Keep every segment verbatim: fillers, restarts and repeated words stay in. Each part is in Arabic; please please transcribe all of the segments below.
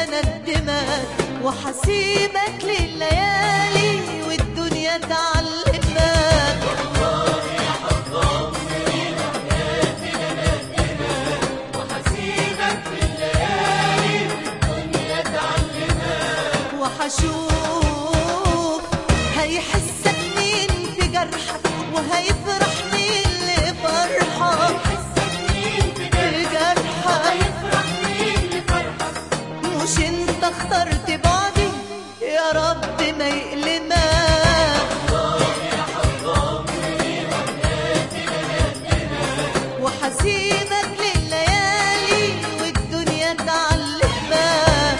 اندمك وحسيبك لليالي والدنيا تعلمك. والله يا حب عمري ما حياتي لندمك وحسيبك لليالي والدنيا تعلمك. وحشوف هيحسك مين في جرحك وهيفرح مين لفرحك. مش انت اخترت بعدي يا رب ما يقلمك. والله يا حب عمري ما حياتي لندمك وحسيبك لليالي والدنيا تعلمك.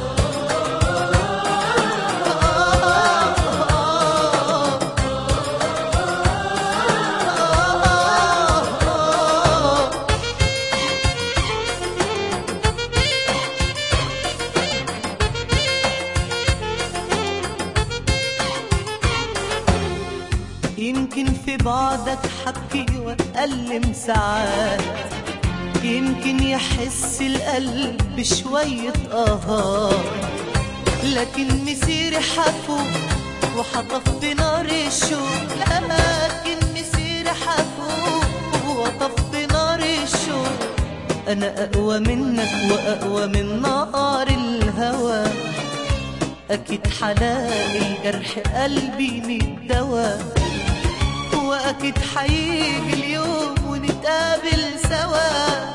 يمكن في بعدك حبكي واتألم ساعات، يمكن يحس القلب بشوية آهات، لكن مسيري حفوق وحطف نار الشوق. لكن مسيري حفوق وطف نار الشوق. أنا أقوى منك وأقوى من نار الهوى، أكيد حلاقي الجرح قلبي من دوا، وأكيد حيجي اليوم ونتقابل سوا.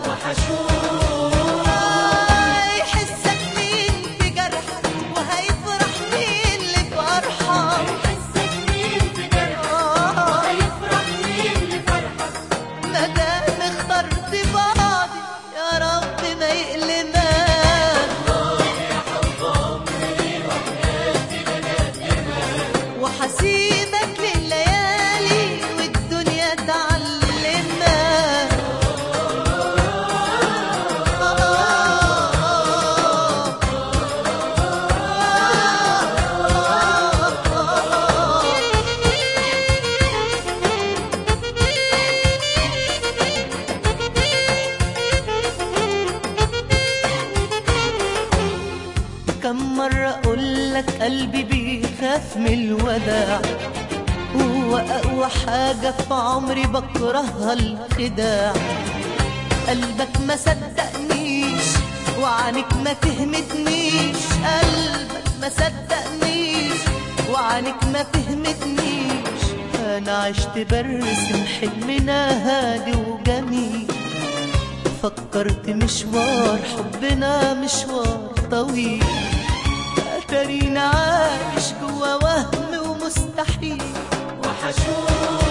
وحشوف هيحسك مين في جرحك وهيفرح مين لفرحك. هيحسك مين في جرحك وهيفرح مين لفرحك. مادام اخترت بعضي يا رب ما يقلمك. والله يا حب عمري ما حياتي لندمك وحسيبك لليالي والدنيا تعلمك. كم مرة أقولك قلبي بيخاف من الوداع، هو أقوى حاجة في عمري بكرهها الخداع. قلبك ما صدقنيش وعنك ما فهمتنيش. قلبك ما صدقنيش وعنك ما فهمتنيش. أنا عشت برسم حلمنا هادي وجميل، فكرت مشوار حبنا مشوار طويل، أتارينا عايش جوا وهم ومستحيل. وحشوف